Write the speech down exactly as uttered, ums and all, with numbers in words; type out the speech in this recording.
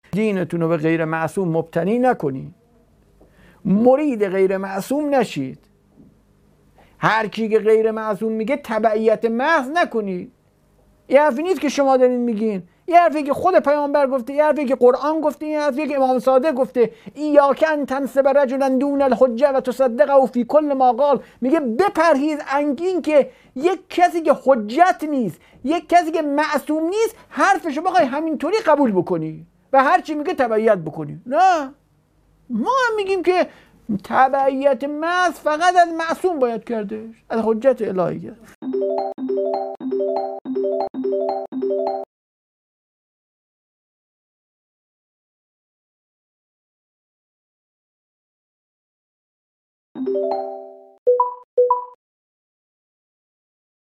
دینتون رو به غیر معصوم مبتنی نکنید، مرید غیر معصوم نشید. هر کی که غیر معصوم میگه تبعیت محض نکنید. یه حرفی نیست که شما دارین میگین، یه حرفی که خود پیامبر گفته، یه حرفی که قرآن گفته، یه حرفی که امام صادق گفته. ایاک ان تنصب رجلا دون الحجه و تصدقه فی کل ما قال. میگه بپرهیز انگین که یک کسی که حجت نیست، یک کسی که معصوم نیست، حرفشو بخوای همینطوری قبول بکنی و هر چی میگه تبعیت بکنی. نه، ما هم میگیم که تبعیت محض فقط از معصوم باید کردش، از حجت الهیه.